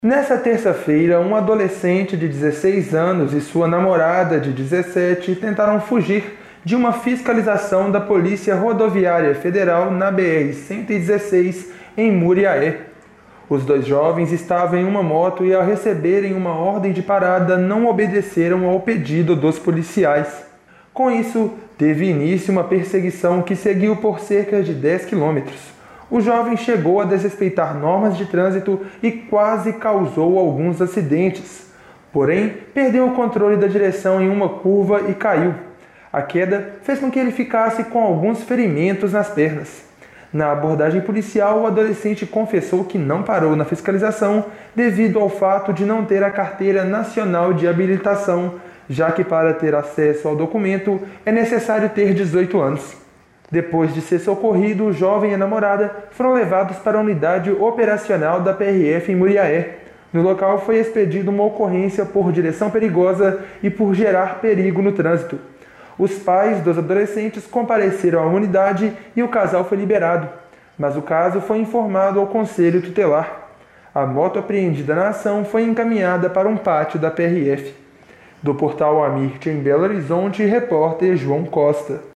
Nessa terça-feira, um adolescente de 16 anos e sua namorada de 17 tentaram fugir de uma fiscalização da Polícia Rodoviária Federal na BR-116 em Muriaé. Os dois jovens estavam em uma moto e, ao receberem uma ordem de parada, não obedeceram ao pedido dos policiais. Com isso, teve início uma perseguição que seguiu por cerca de 10 quilômetros. O jovem chegou a desrespeitar normas de trânsito e quase causou alguns acidentes. Porém, perdeu o controle da direção em uma curva e caiu. A queda fez com que ele ficasse com alguns ferimentos nas pernas. Na abordagem policial, o adolescente confessou que não parou na fiscalização devido ao fato de não ter a Carteira Nacional de Habilitação, já que para ter acesso ao documento é necessário ter 18 anos. Depois de ser socorrido, o jovem e a namorada foram levados para a unidade operacional da PRF em Muriaé. No local foi expedida uma ocorrência por direção perigosa e por gerar perigo no trânsito. Os pais dos adolescentes compareceram à unidade e o casal foi liberado, mas o caso foi informado ao Conselho Tutelar. A moto apreendida na ação foi encaminhada para um pátio da PRF. Do portal Amirte em Belo Horizonte, repórter João Costa.